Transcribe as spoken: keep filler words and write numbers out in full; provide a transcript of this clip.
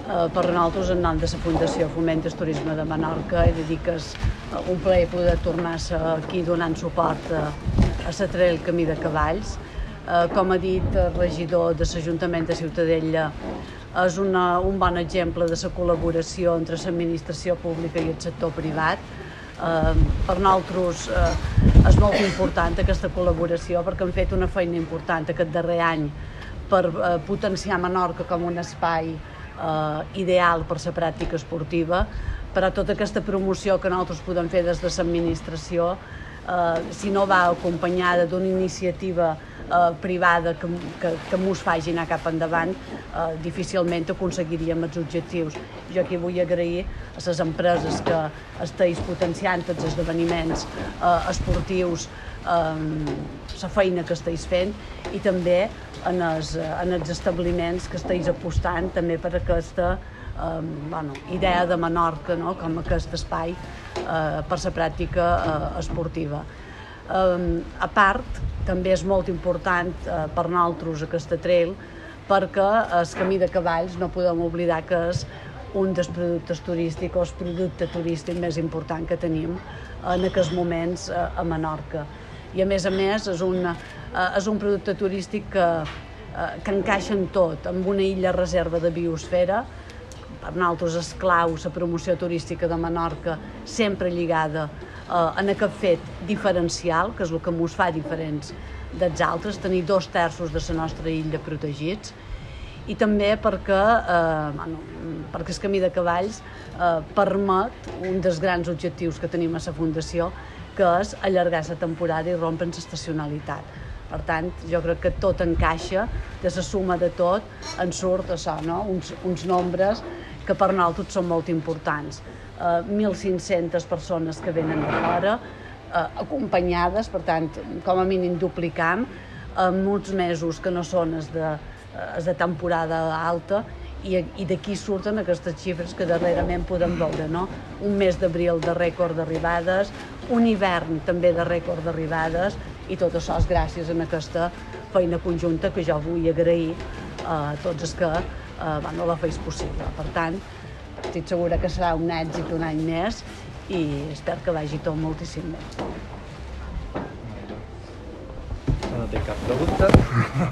Eh, per nosaltres, en nom de la Fundació Foment del Turisme de Menorca, he de dir que és un plaer poder tornar a ser aquí donant suport a, a la Trail Camí de Cavalls. Eh, com ha dit el regidor de l'Ajuntament de Ciutadella, és una, un bon exemple de la col·laboració entre l'administració pública i el sector privat. Eh, per nosaltres eh, és molt important aquesta col·laboració perquè hem fet una feina important aquest darrer any per eh, potenciar Menorca com un espai eh, ideal per la pràctica esportiva, però tota aquesta promoció que nosaltres podem fer des de l'administració, eh, si no va acompanyada d'una iniciativa eh, privada que, que, que mos faci anar cap endavant, eh, difícilment aconseguiríem els objectius. Jo aquí vull agrair a les empreses que estiguis potenciant els esdeveniments eh, esportius, eh, la feina que estiguis fent, i també en els, en els establiments que estiguis apostant també per aquesta eh, bueno, idea de Menorca, no? Com aquest espai eh, per la pràctica eh, esportiva. Eh, a part, també és molt important eh, per nosaltres aquesta trail, perquè el Camí de Cavalls no podem oblidar que és un dels productes turístics o el producte turístic més important que tenim en aquests moments eh, a Menorca. I a més a més és un, eh, és un producte turístic que, eh, que encaixa en tot, amb una illa reserva de biosfera. Per nosaltres és clau la promoció turística de Menorca, sempre lligada eh, en aquest fet diferencial, que és el que ens fa diferents dels altres, tenir dos terços de la nostra illa protegits, i també perquè, eh, bueno, perquè el Camí de Cavalls eh, permet un dels grans objectius que tenim a la Fundació, que és allargar la temporada i rompre l'estacionalitat. Per tant, jo crec que tot encaixa, de la suma de tot en surt això, no? uns, uns nombres que per nosaltres són molt importants. Eh, mil cinc-centes persones que venen de fora, eh, acompanyades, per tant, com a mínim duplicam, en uns mesos que no són els de, els de temporada alta, i, i d'aquí surten aquestes xifres que darrerament podem veure, no? Un mes d'abril de rècord d'arribades, un hivern també de rècord d'arribades, i tot això és gràcies a aquesta feina conjunta que jo vull agrair a tots els que eh, bueno, la feis possible. Per tant, estic segura que serà un èxit un any més i espero que vagi tot moltíssim bé. No té cap pregunta.